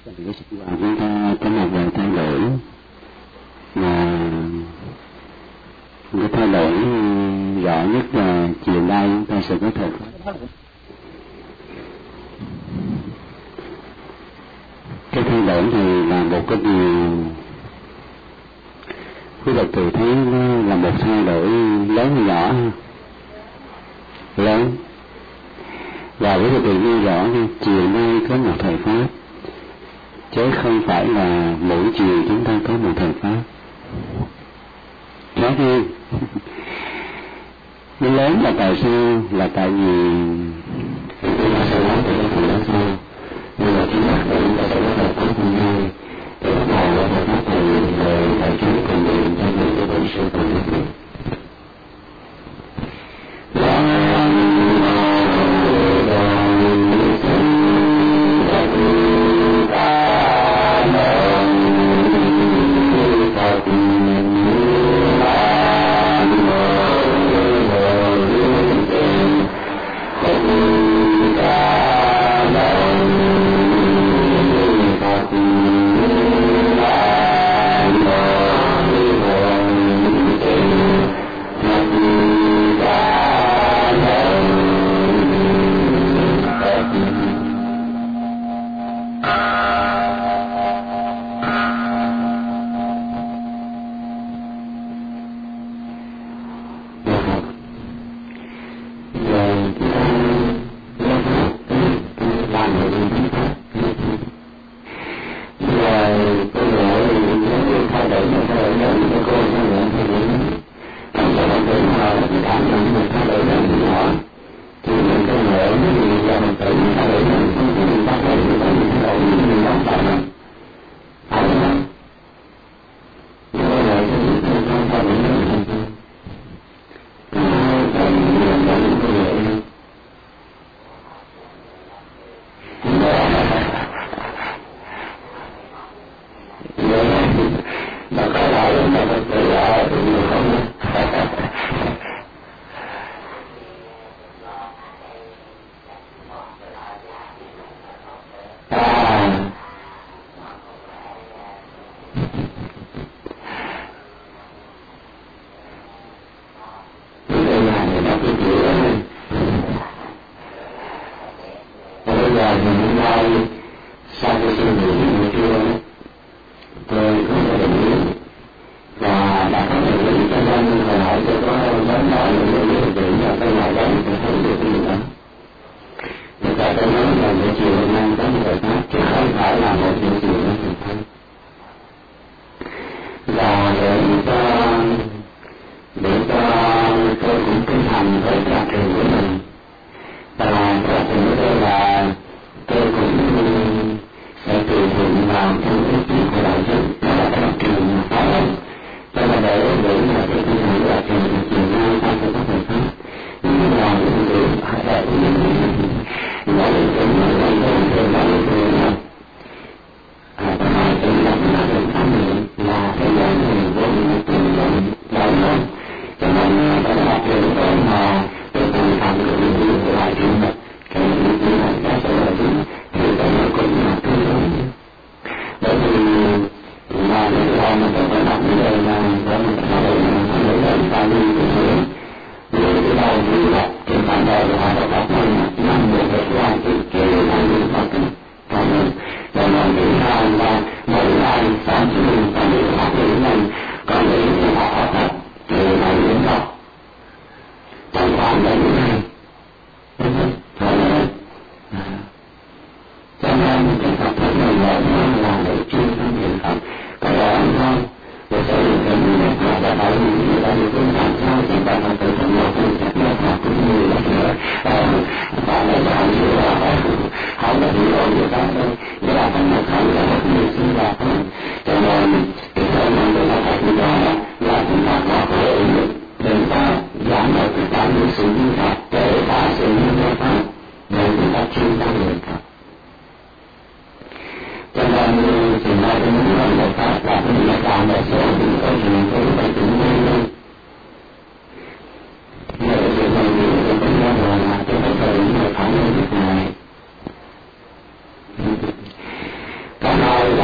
Chúng ta có một vài thay đổi mà cái thay đổi rõ nhất là chiều nay chúng ta sẽ có thể cái thay đổi này là một cái điều quý Phật tử thấy nó là một thay đổi lớn hay nhỏ? Lớn. Và quý Phật tử ghi rõ chiều nay có một thời pháp, chứ không phải là mỗi chiều chúng ta có một thời pháp. Khác đi. Nó lớn là tại sao? Là tại vì chúng ta sẽ nói từ cái phần đó sau. Nhưng mà chúng ta sẽ nói là có phần hai. Để bắt đầu là thời pháp thầy về đại chúng cùng niệm cho những cái bệnh sư cùng niệm.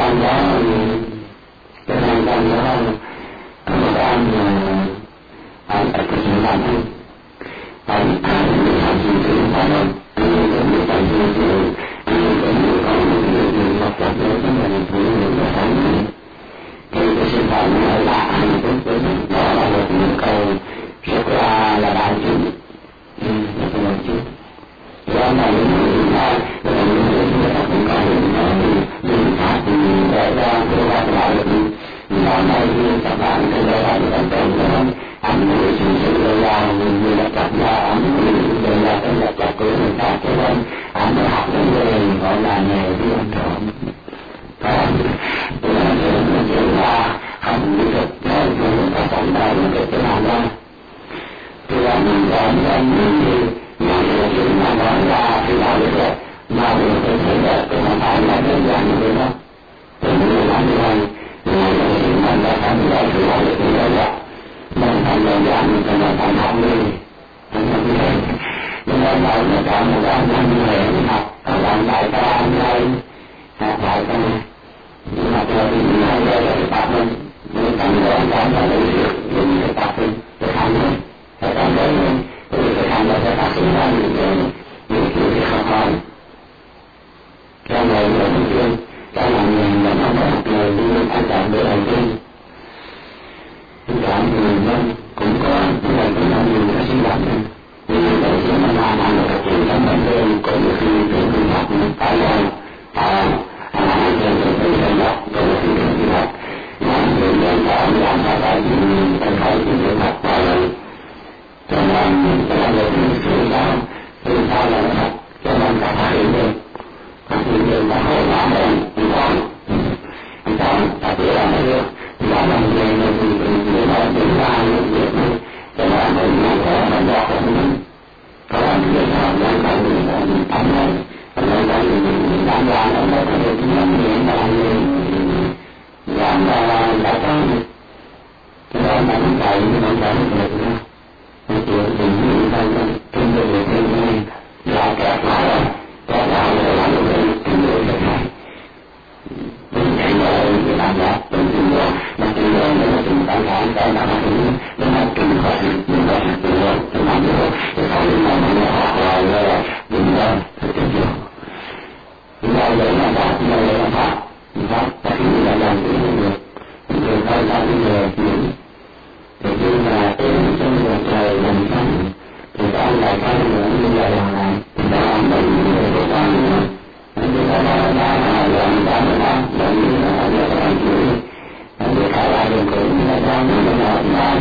con đó cái này con đó một anh tại cái chuyện làm anh làm gì thì phải không anh phải gì thì anh cũng có một cái học tập để cho mình thử những cái sáng thì cái sự phận này là anh cũng đó là một câu rất là đại chúng rất là đại chúng do này những người cũng có những pháp để ra để lại do này các bạn cứ để lại những cái đó anh người sự để ra người là tập ra anh để ra cái là tập của người ta cho nên anh học những người gọi là nghề đi ăn trộm còn tôi là chuyện là không biết được nói người ta sống đây được cái nào đó tôi là mình còn những gì mà chuyện mà nói ra thì là được rồi mà mình có thể là cái không phải là đơn giản như thế đó thì mình làm như vậy người mình đã thành ra thì là được như vậy đó mình thành đơn giản mình thành thành học đi thành học như vậy nhưng mà lại nó chọn một cái năm người học làm lại ta ăn lại học lại ta nhưng mà rồi thì mình nói đây là cái tập mình thành đơn giản là lấy được dùng cái tập cái hành này cái tập đấy cái hành là cái phát sinh ra những cái học hỏi cho người đầu tiên cho là người mà nó có học người đi lên quan trọng để đầu tiên chúng ta người dân cũng có những người cũng là nhiều cái sinh hoạt nhưng đầu tiên nó làm được cái chuyện trong bản thân có nhiều khi tự học phải là anh em tự tự học có nhiều khi tự học mà người dân chọn làm sao phải phải phải tự học và cho nên cái là điều thứ sao là nó học cho nên ta phải hiểu được các người dân đã hỏi làm mình còn ta chỉ là nó được là làm về mình nói tiếng ra những việc cho nên mình có mình đọc của mình có làm việc nào đang phải mình tâm này là mình đang làm nó có thể làm việc là làm là có cho nên là mình phải được nữa mình chịu tình mình đang kinh tế được như là kẹt lại là làm được kinh tế được này mình chạy rồi mình làm đó mình tìm rồi mình tìm rồi mình tìm tài sản cái nào mình làm kinh khó mình có sự tự rồi mình làm được thì sau khi mà mình học rồi là mình lên thì tìm được chúng ta lấy làm pháp chúng ta lấy làm pháp và khi mình làm thì mình được mình thường thay ra những người thì khi mà trong bầu trời mình sống thì có ông lại có nữa như vậy là đó mình người có nữa chúng ta đã làm ra mình như là làm chửi mình phải là đường cũ như là ra mình là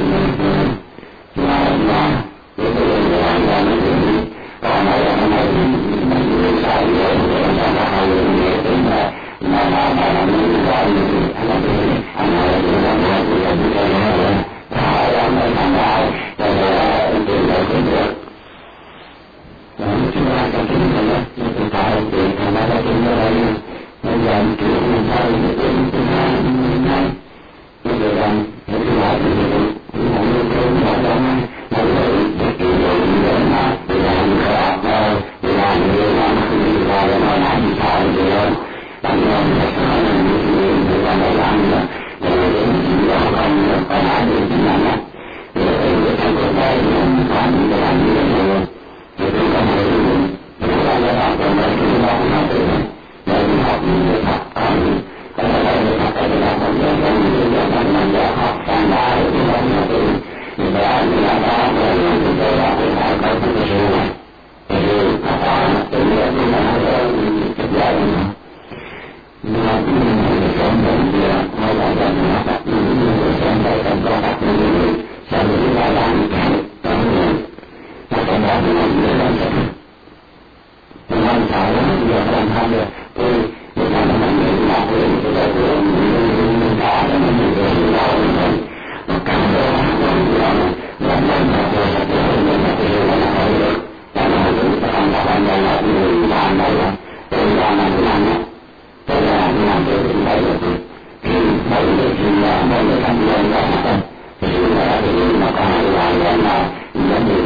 để tôi làm mình chửi còn này là mình sai rồi mình làm ra hai người nghĩa tính là mình gọi anh là chửi anh là làm ra thì là như vậy là phải làm mình làm lại rồi tìm được cái được chúng ta cần tính mình đó nhưng chúng ta thì thành ra là chúng ta đây bây giờ kiểu mình thay cái thứ hai bây giờ làm những cái loại thì cũng là những cái loại đó mà cái kiểu như vậy mà thì là mình phải học thôi thì là người làm thì là nói lại thì sao thì rồi bằng nhau là phải là những người làm để làm nữa rồi đến chỉ đó còn có lại được thì làm đó rồi cái thằng của đây mình làm những cái làm như vậy rồi tôi có một cái là học rồi mà tôi học nó từ rồi mình học những học có là mình học cái là không có những cái mình đã học sang ba rồi thì nó từ mình đã làm đó rồi mình tôi là tôi phải có cái sự này thì học đó tự nhiên thì nó có cái dạy nhưng mà mình sẽ nhận được hay là nhận được những người xem đây trong công tác những người sẽ những cái làm cái đó người mà cái đó thì mình sẽ làm được mình làm sao đó bây giờ làm sao được tôi làm mình làm tôi là mình cả để mình được đâu mình mà càng đó làm tôi sẽ được mình là phải được làm chúng ta làm đây là người làm đây là tôi làm đó tôi làm tôi cũng phải được thì mỗi người thì mỗi người tham gia vào đó thì chúng ta thì nó có hai loại là những người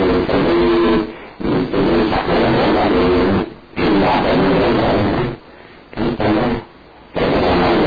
tôi sắp tới là thì là cái người đó cái đó cái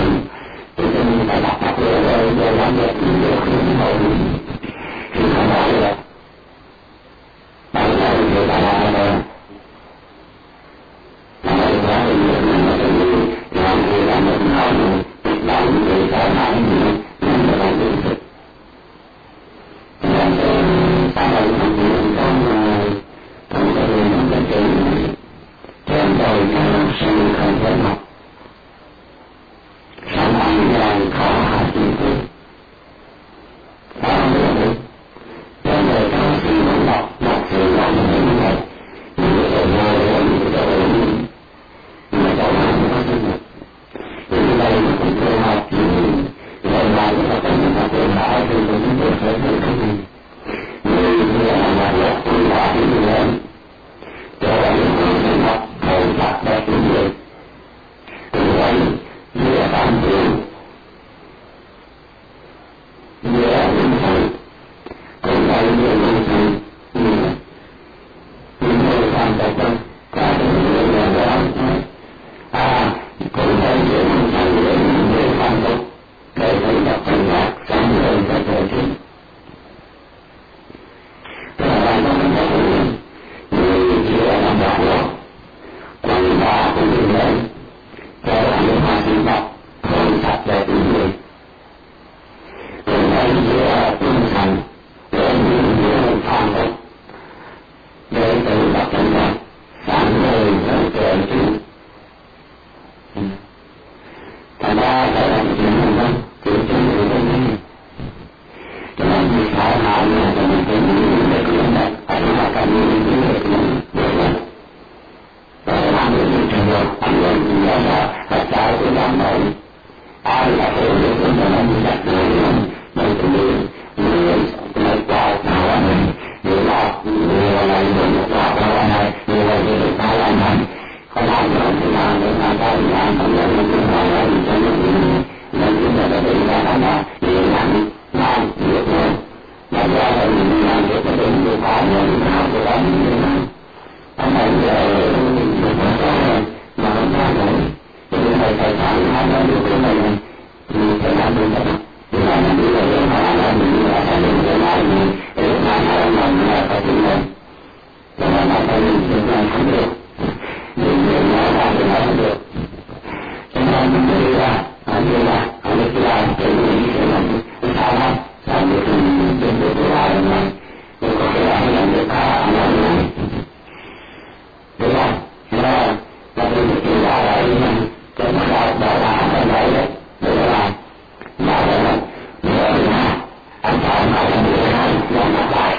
sự không thành để người phong tục để thấy đọc thành nhạc sáng lên các thời tiết. Tức là đang có một cái người chưa làm đạt được quần đà của người lớn trở lại những hoa sinh vật hồn sạch về từng người. Từ đây giữa tinh thần để những người phong tục để tự đọc thành nhạc sáng lên các thời tiết. Thành ra phải là chuyện không đâu, chuyện chung người bên đây. Cho nên vì sao họ là cho mình thấy những người của mình ở đây là cần những người của mình để làm. Và làm những trường hợp, anh em thì nhớ là thật ra của đám đội. Ai là hiểu được chúng ta nên đặt người mình tự nhiên, người qua nào là mình, người là này, người qua nào là này, người là người ta là này. Còn làm được thì làm được làm sao thì làm, không được mình cũng hỏi là mình cho những người nên chúng ta đã bị ra đó là nhiều làm việc rồi. Mà ra là mình làm việc là đừng được hỏi nhưng nào của đó mình như nào. Ở đây giờ mình phải có mà không ra nổi. Thì chúng ta phải làm ra được cái này thì phải làm được đó. Thì là mình đi về để hỏi là mình là phải được cái này để làm là phải tìm lên. Cho nên là phải mình làm không được. Nhưng nói ra thì nói không được. Cho nên mình đi ra, như là cái người sẽ làm sao đó, làm được mình trên được cái bài này, nhưng có thể làm được cả nói này. Đúng không? Là tôi được cái bài này mình cho nó đọc bảo đảm ở đây đấy, để làm. Mà là người là anh chọn mà là người hay làm mặt lại.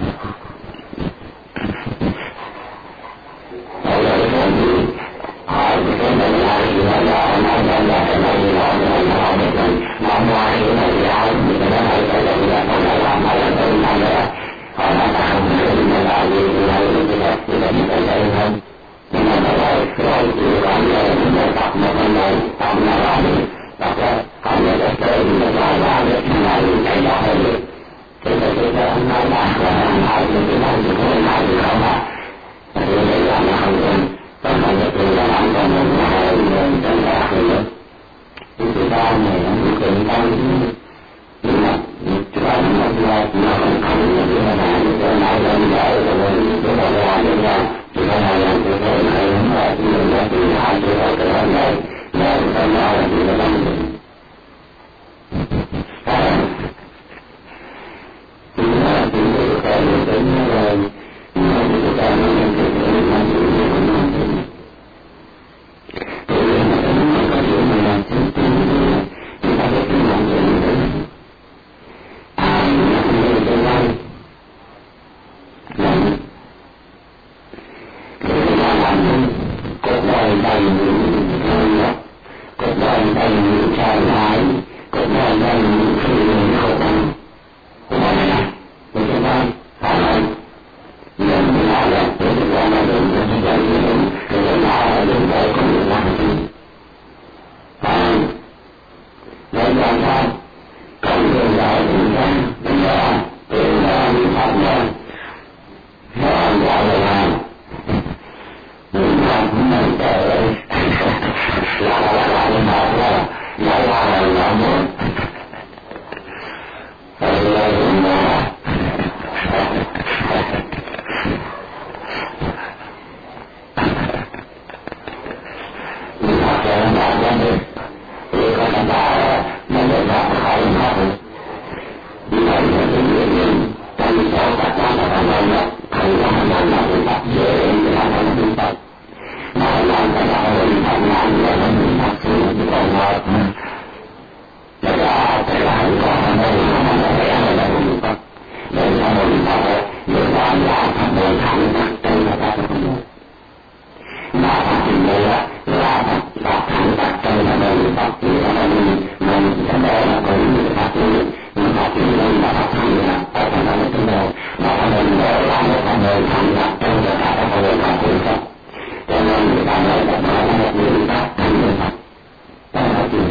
Đây là cái gì? Hỏi cái này là gì là cái này là mình làm ngoài cái này là thì cái này là không phải làm mà là tự làm nữa. Họ nói là không phải là gì là như vậy không. Nhưng mà nó rồi thì làm là chúng ta tập một cái này tập là đi tập ra còn là cái chơi thì nó ra được cái này cái đó là được. Thế là chúng ta không nói là nói những cái này thì không nói thì không là thì đây là không được. Còn là cái là làm cho mình là mình chân là được. Chúng ta này nó cũng tăng nhưng mà chúng ta nó không thành là cái này cái này lên để rồi chúng ta làm được ra thì cái này là cái này nó là cái mình đã tự hại cho cái này là cái nào là gì nó làm được. Thì là chúng ta có một cái là nó chúng ta nó làm được cái làm được cái làm được. Thì là nó có chuyện mà làm chính chúng ta có cái làm được. Ai là người tương lai làm cái làm cuộc đời đầy những thương nhớ, cuộc đời đầy những trái lại, cuộc đời đầy những khi mình khổ đau. Cuộc đời này của chúng ta phải là những là để chúng ta là đúng để chúng ta đúng để chúng ta là đúng để không được làm gì. Nên làm sao còn đường lại chúng ta bây giờ tìm ra những pháp nhân nó gọi là những pháp nhân để là những pháp là muốn là những pháp là được thì có thể là nó được pháp khỏi pháp được. Vì vậy là những người nhìn tại vì sao các bạn là làm là thầy là người pháp dễ để làm là người pháp mà làm cái đó là người pháp làm là người pháp sử dụng cái con hợp và đó sẽ là người pháp là người pháp là người pháp để là người pháp người pháp là pháp người thẳng tắc trên là ta không được mà pháp thì người là pháp thẳng tắc trên là người pháp thì là mình sẽ để là người pháp nhưng mà khi mình đã phát hiện là ở trong đó chúng tôi mà mình để làm một con người thành lập trong tất cả các người làm việc đó cho nên người ta nói là nó là một người pháp thành người pháp đó là chuyện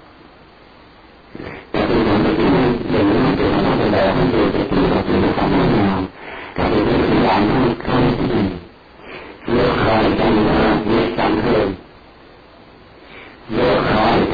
cái chuyện đó cái chuyện đừng có chuyện nó bây giờ không chịu cái chuyện là chuyện không nói nào cái chuyện đó chỉ làm không cái gì vô khỏi trong việc sẵn hơn vô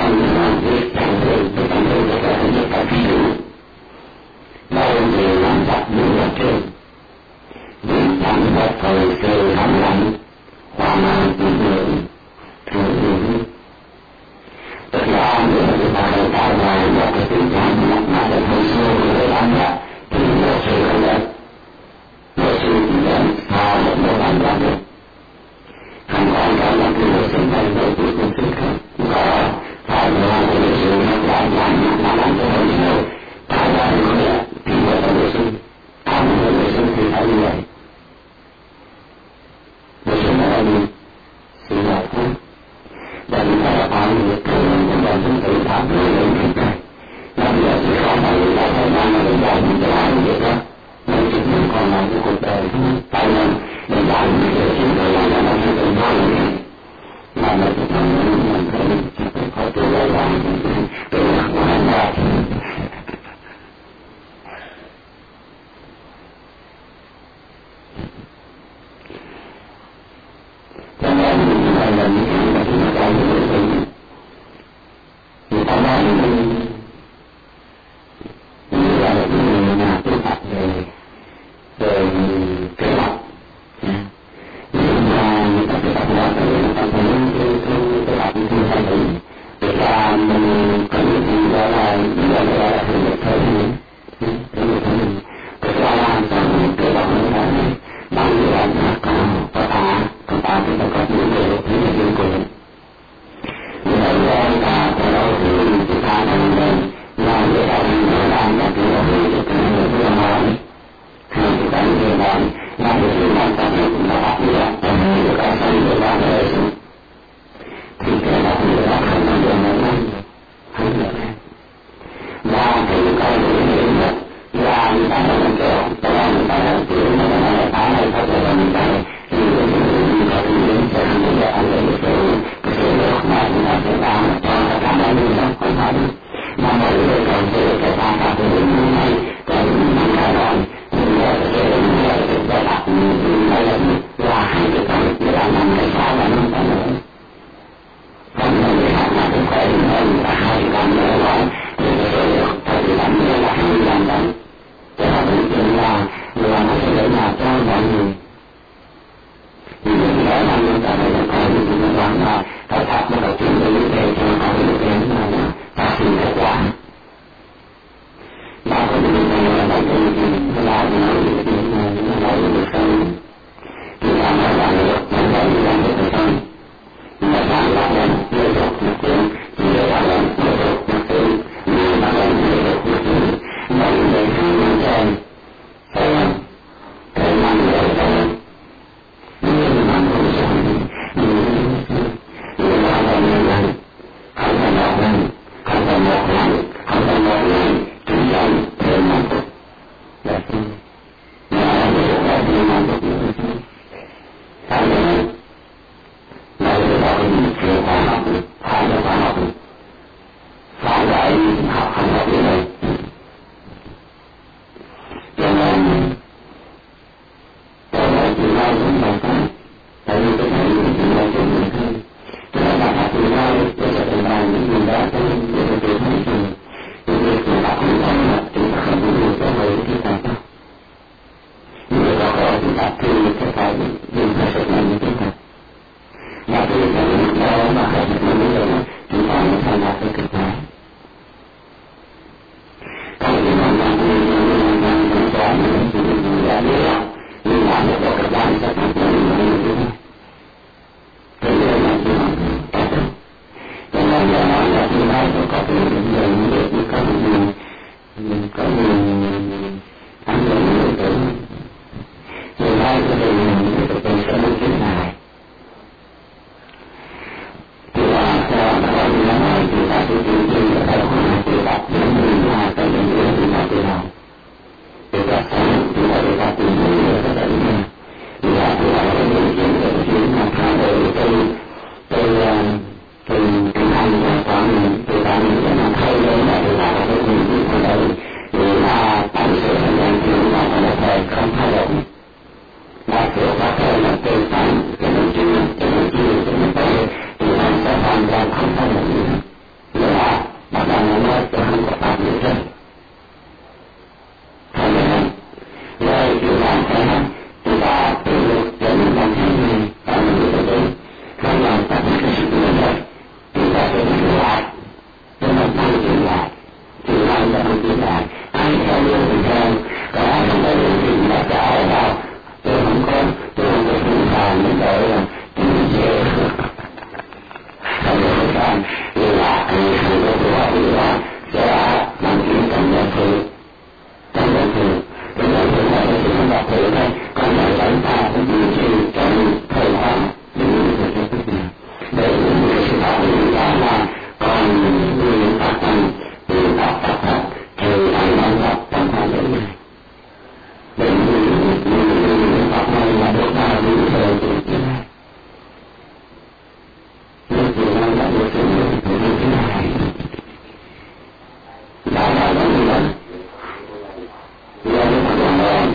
Hãy subscribe cho kênh Ghiền Mì Gõ để không bỏ lỡ những video hấp dẫn. gì đó sẽ làm chuyện trong nhận sự trong nhận sự là cái sự không đạt được đây còn lại chúng ta cũng duy trì trong thời gian những người tiếp tục để những người sự tạo điều ra là còn những tác động từ các tác động thì anh đang gặp trong hoàn cảnh này để những tác động là được ta những thời gian này những gì đang gặp được những thứ này đã là những gì đó do những hoạt động đó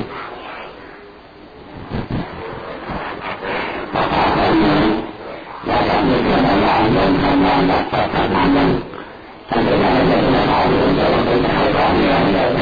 và ta phải nhớ và cảm nhận là đã làm nên thành làm đặt cho các nạn nhân thành để nói là họ luôn cho tôi phải còn nhiều nữa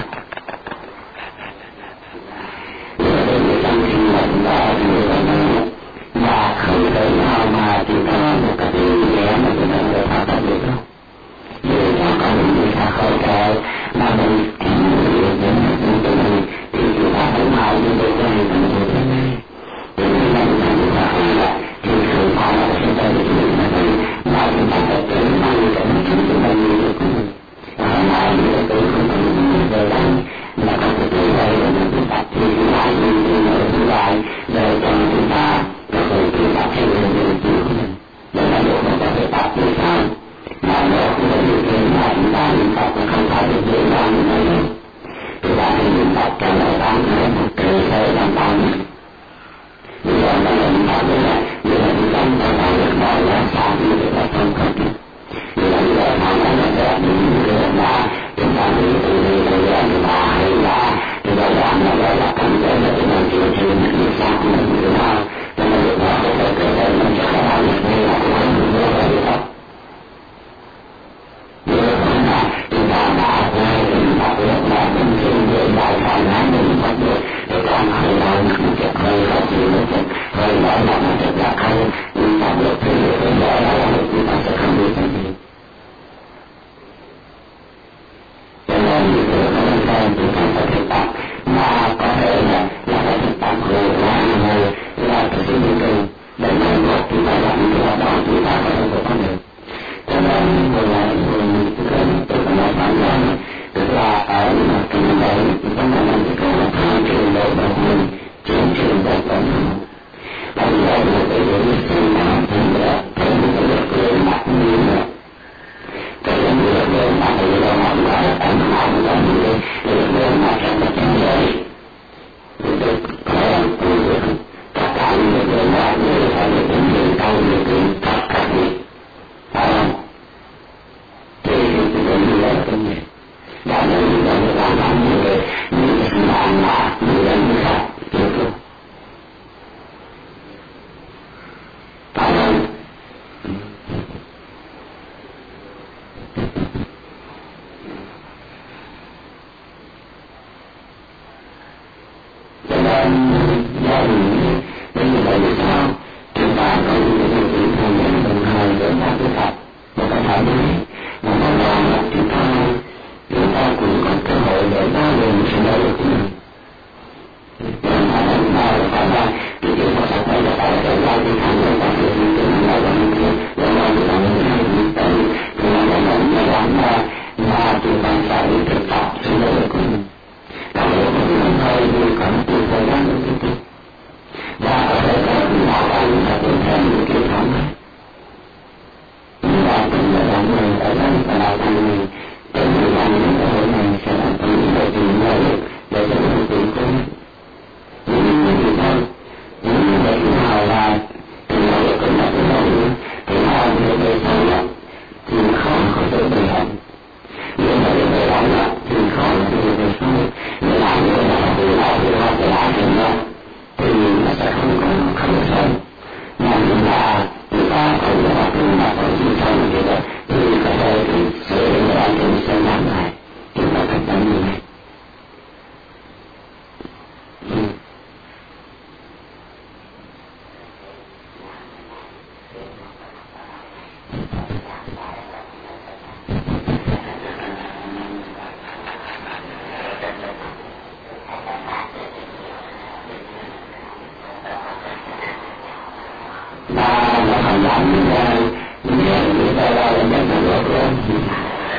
trong khi mình đã người mà không thể nào mà chỉ có một cái gì đó mà chúng ta có thể hoạt động được đâu vì nó có những người khỏi cái mà mình những tụi mình thì chúng ta cũng mau như vậy cho mình làm được thế này thì mình làm chúng ta không là thì sự khó là chúng ta được những cái mà chúng ta phải tự mang cái chúng ta như được mà những cái tôi không có những về đây là có thể tới đây là chúng ta thì lại những người lại để cho chúng ta có thể chúng ta theo những điều của mình để là được một cái tập như sao mà nó cũng là điều kiện mà chúng ta luyện tập mà không phải được dễ dàng như vậy đâu chúng ta phải luyện tập cho nó tăng lên một cơ thể làm tăng bây giờ nó là chúng ta bây giờ như là chúng ta phải làm được mọi là sao như vậy là không cần như là bây giờ họ nói là sẽ những cái mà chúng ta đi từ đi từ giờ chúng ta hay là chúng ta làm là cần để là chúng ta chịu chịu những cái sao của mình như thế nào cho nên lúc đó cái cơ thể mình sẽ không làm được như là cũng không được như vậy được đâu chúng ta đã quay chúng ta biết là mình xin về đại khả năng mình bắt được để con hơi lo nặng chất hơi khó chịu một chút hơi lo nặng chất là không chúng ta được thì được rồi là chúng ta sẽ không biết cái gì cho nên những người không quen chúng ta phải thực tập mà có thể là phải thực tập rồi là cái sự như thế để mai một chúng ta làm những hoạt động chúng ta có thể vượt qua được cho nên người là người tôi có nói phản rằng tức là ở cái nơi đấy chúng ta làm cái câu là tha trường độ đồng mình chuyển trường độ đồng mình bây giờ là cái điều sinh nào thì nữa thấy một cái lực lượng mặt như nữa cái lực lượng mặt thì là mọi người tầm hồng là những cái lực lượng mặt trong cái chân giới được có được tất cả những lực lượng mặt như là lực lượng đường câu lực lượng tất cả những phải không thì chúng tôi như là cái gì và những người làm như vậy những cái làm mà như là như vậy được không phải không cho nên do những cái vì sao chúng ta có những cái điều kiện thông minh đồng thời để ta tu tập một cái thoải mái mà nó là chúng ta cũng có cơ hội để ta luyện sự nỗ lực của mình và chúng ta phải là cái chuyện mà sắp tới là phải là cái thẳng để ta thực hiện cái này là những cái là những cái những cái thì là mà chúng ta phải thực tập sự nỗ lực của mình và nếu mà mình hơi thì có một thời gian nữa tiếp tục và có thể là bảo anh sẽ tìm thêm những cái thống này nhưng mà cũng là những người ở đây và đào tạo mình để mình làm những cái hội này sẽ làm cho những người tìm ra được để cho những người của mình những người thì thôi những người tự hào là tìm ra được cái mặt của mình thì họ như vậy sao là thì khó có thể bị hỏng nhưng mà những người đó là thì khó là những người sau nếu làm như thế nào thì họ sẽ làm được nữa thì nó sẽ không có sâu mà chúng ta không có cái mà có gì sâu như vậy thì có thể thì sẽ làm cho mình sẽ làm lại chúng ta thành công như vậy và nó thành làm như vậy như vậy là nhận được rồi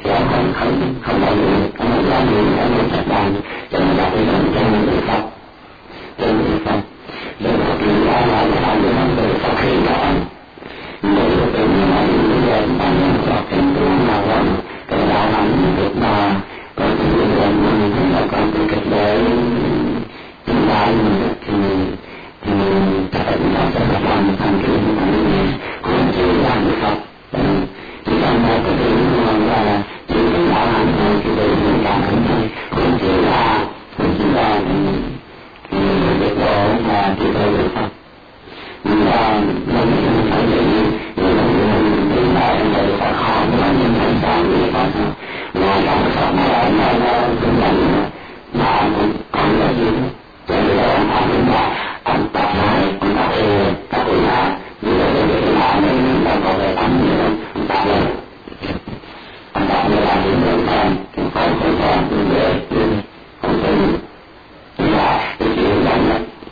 do không bao nhiêu không bao nhiêu ở nơi Phật đàn cho nên là cái phần chân người Phật nên là khi đó là những người Phật khi đó nếu tự nhiên là những người bằng những Phật tình thương nào đó cái đó là những việc mà có thể liên quan mình là còn từ cách đấy chúng ta thì các bạn đã sẽ là làm thành cái những cũng chỉ là người Phật chỉ là một cái điều là chỉ là làm thôi cái điều mình làm thôi cũng chỉ là việc đó mà chỉ là người Phật nhưng mà mình phải nghĩ mình là người Phật khó mà mình phải sao người Phật mà làm Phật mà nó cũng là mà cũng còn là gì cho nên là mình là ông tập lại ông tập là như là để là mình đang có về tâm như là ông tập như là những người con những người không thể là cái chuyện đó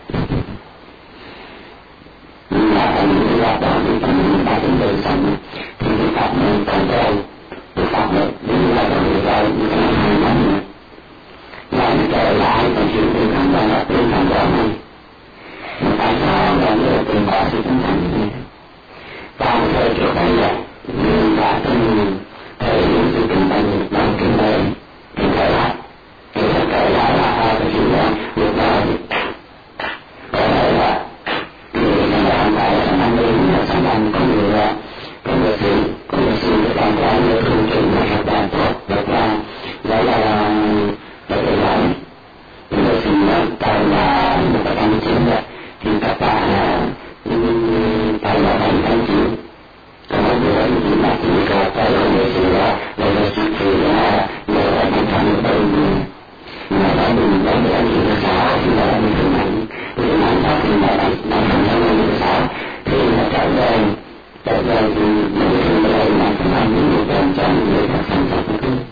là anh là đó thì chúng ta cũng đời sống thì cái pháp mình còn đâu cái pháp mình như là người ta như thế này năm lại trở lại và chịu tình cảm và là tình cảm đó này mà tại sao là người tình bỏ sự tinh thần như thế vào thời chỗ này là người ta từng thể những sự tình thần bằng kinh tế thì trở lại là cái chuyện đó lúc đó có thể là làm lại là năm đến là sáng năm có người sự để làm ra người thường trình mà các bạn tốt được ra đó là để làm người sự tại là một cái anh chính vậy thì các bạn tại là thành anh chịu còn có người anh chịu là chỉ có tại là người sự là sự thì là người anh thành một bên mà đã mình đã để anh chịu là sao thì là mình thường mạnh thì làm sao thì là đang thành ra người sao thì là trở về thì mình thường về mà cũng làm những việc làm cho người ta thành ra cũng cứ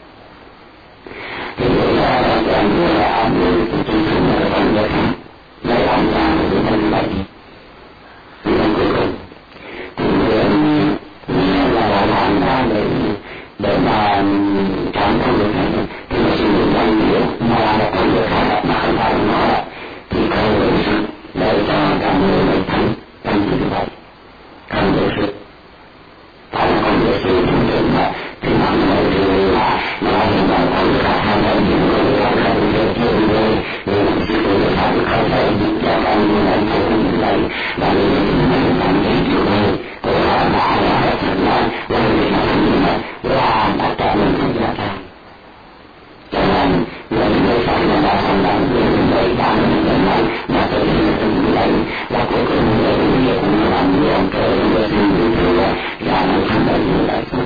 thì là làm như là ông như cái chuyện là ông người khác lấy ông ra thì mình vậy thì ông cuối cùng thì người là làm ra để mà cảm thông người khác thì nó sử dụng danh nghĩa mà là một con người khác mà không phải nó thì không được sự để cho cả người mình thành như vậy không được sự không được sự thông tin mà thì mọi người thì là nó hiện tại không được tham gia những người không được thương người nhưng mà sự tự được không thể cho con người mình không được lấy và mình làm cái điều này thì họ đã là thành ra là người ta như vậy là đã cho mình không ra ra cho nên người phải là đã thành ra người ta mình nói mà tự nhiên mình lấy và cuối cùng người cũng làm nhiều cái người sinh thì là mình không thể như vậy thôi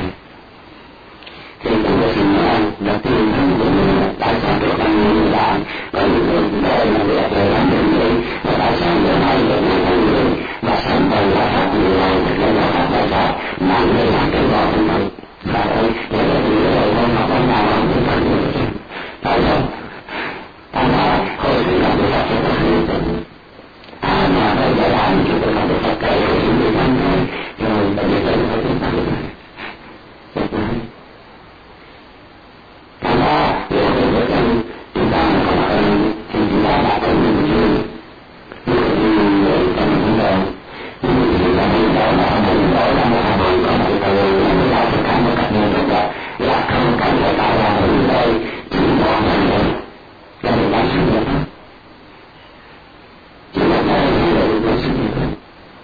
thì cũng có xin nói đầu tiên của mình tại sao được ăn như là có những người đây là việc về làm được gì và tại sao người này được làm người và xong rồi là học người này là học bài đó mà người làm cái đó không phải và đây là người không học bài nào không phải người tại sao tại sao hồi thì làm được học cho người tình mà bây giờ làm chúng tôi làm được học cái của chúng tôi làm thôi rồi bây giờ tôi phải chúng ta được thành ra điều này với dân chúng ta không phải thì chúng ta đã có những chuyện ví dụ như người ta những đầu như là những đầu là những đầu là một hàng có một cái người là tất cả một các người được là không cần phải tạo ra ở đây chỉ có một người là người ta sinh được thôi chỉ là cái người ta sinh được thôi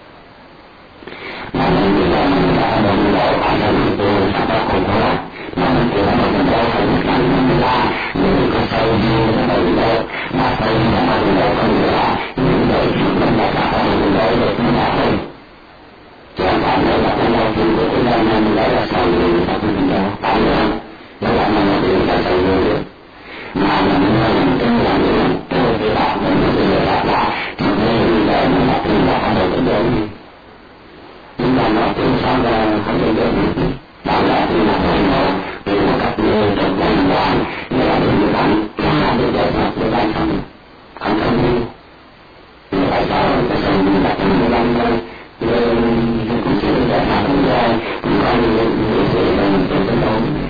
mà mình là mình đã đồng đầu ở trong tôi sẽ có cùng đó mà mình chỉ là một cái phải mình là những cái sâu như là mình đâu mà sâu là mình đâu không là những cái chuyện mình đã cả mình đâu được nó là thôi chẳng hạn như là cái đâu thì cái đâu mình đâu là sâu như là mình đâu tại nữa nó là mình là cái sâu như được mà mình nói là cái là những cái bạn mình bây giờ là thì bây giờ mình là cái là không được cái đâu nhưng mà nó cũng sao là không được được đó là cái là cái nó thì là các người trong văn hóa như là những bạn là được giải pháp của bạn không đi nhưng tại sao mình đặt những bạn đây cũng chỉ giải pháp của mình cũng có những gì là mình không có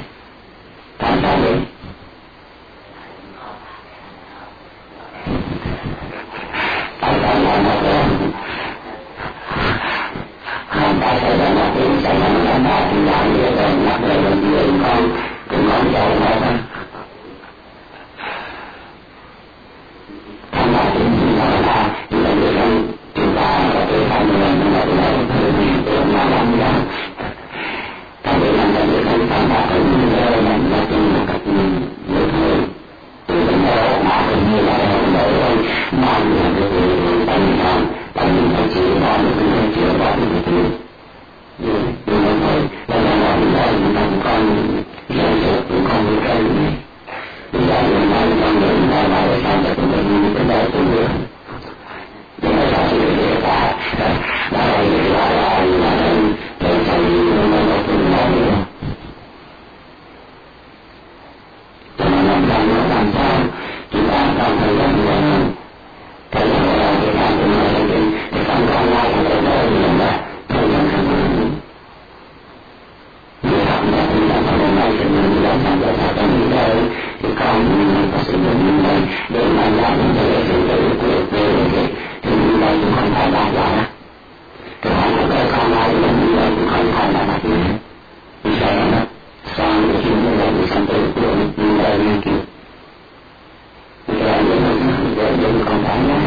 là tiếng xảy ra nó đã thì lại như vậy nhắc về mình người con dạy nó đó tham gia tiếng gì đó là người dân chúng ta có thể tham gia mình là mình là làm ra tại vì làm người dân tham gia cái gì đó là tiếng một cách người thôi từ đến đó mà hình như là để mong là cái tại vì phải chỉ là một cái chưa có một cái nhưng mà thôi đây là làm đây mà con dạy được con như cái này bây giờ mình đang con người ta là để sao cho mình cái đời của người nhưng mà sao sự việc ta đã là để cho mình nó cũng nói nữa cho nên làm sao chúng ta trong thời gian nhiều hơn thời gian là việc làm của mình thì không còn lại của đời đời nhiều mà thời gian không hơn người học là chúng ta có hôm nay thì mình đã làm được sao trong những đời thì con mình có sử dụng những đời để mà làm những đời sự tự về thì những đời cũng không phải là giả cái hỏi của đời con lại là những đời cũng không phải là mặt nữa vì sao nó sang được những đời cũng sang tự của những đời như kiểu rồi những con phải là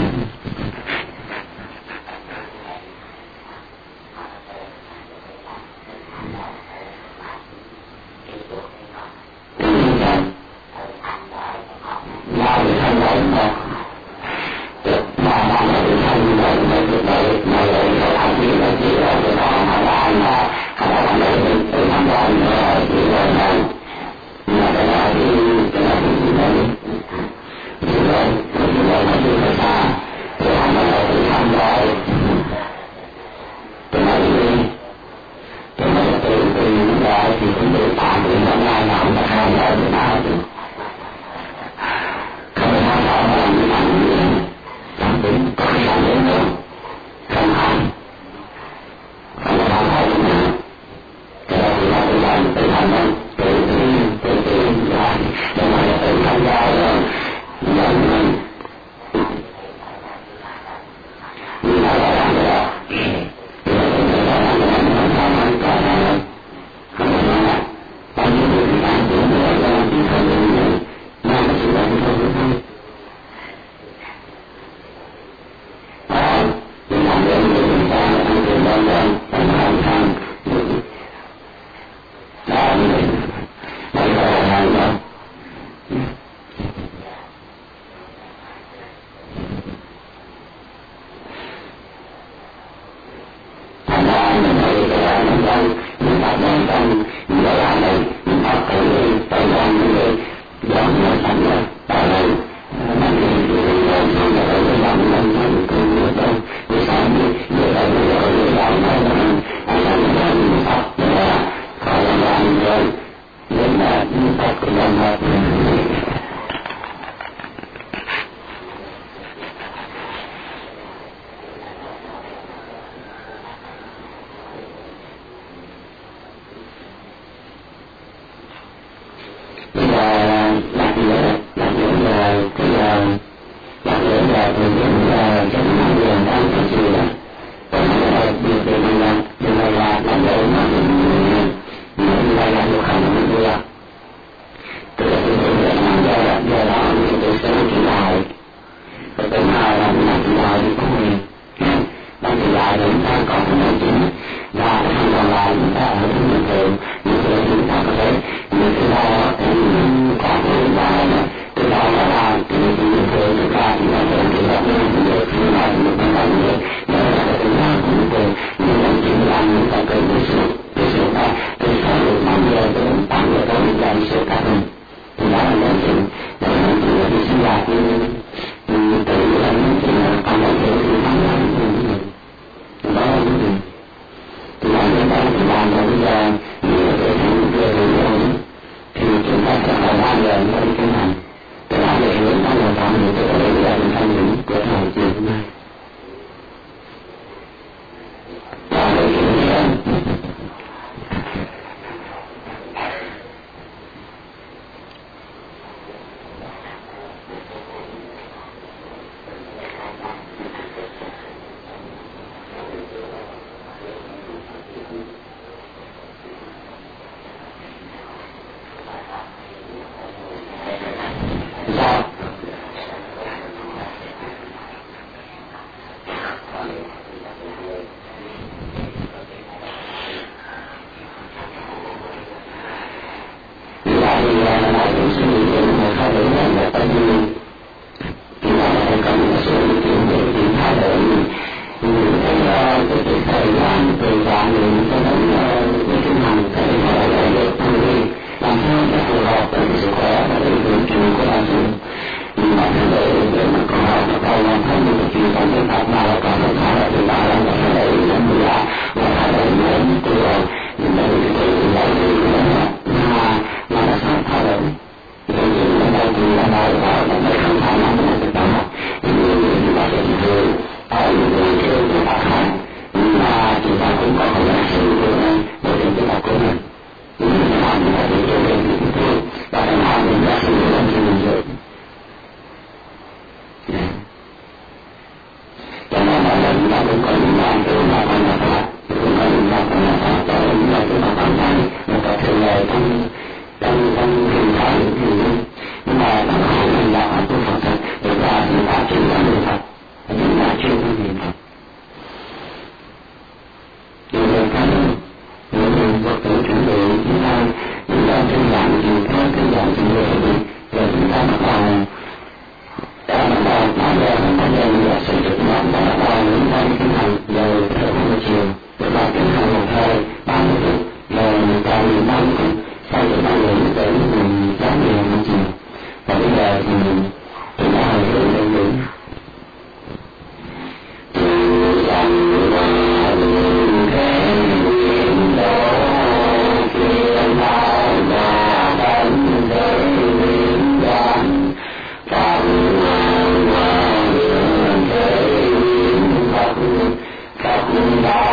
những suy nghĩ của người thay đổi là tại vì thì là có một số chuyện thay đổi những cái thời gian từ vạn những cho đến những cái năm cái họ lại được tăng lên làm sao để phù hợp với sức khỏe và cái hướng truyền của bản thân nhưng mà để mà còn học nó còn làm thêm một chuyện trong cái tập mà là còn phải thay đổi từ đó là phải thay đổi những người là thay đổi những cái nhưng mà cái lại mà nó sao thay đổi thì nó đâu thì là nói là nó không phải là một cái đó nhưng mà cái thường ở những cái tập khác nhưng mà chúng ta cũng có một cái sự của những cái tập của mình nhưng mà mình phải đi cho đến những cái và phải làm những cái sự của mình rồi cho nên là chúng ta cũng có những cái thứ mà còn là pháp cũng có những cái còn là pháp cho nên là chúng ta còn phải một cái thường lệ trong hình thái nhưng mà nó không phải là ở trong Phật thật thực ra chúng ta chuyên là người Phật chúng ta chuyên là người Phật điều này thấy những Phật tử chuẩn bị chúng ta thư giãn gì thôi thư giãn gì rồi chúng ta bắt đầu nói về sự trực nhận và bắt đầu những cái tiến hành rồi theo một chiều rồi vào tiến hành một thời 30 phút rồi vào 30 phút sau đó bao giờ để mình giáo nhiều một chiều và bây giờ thì chúng ta hồi hướng lên đúng Hãy subscribe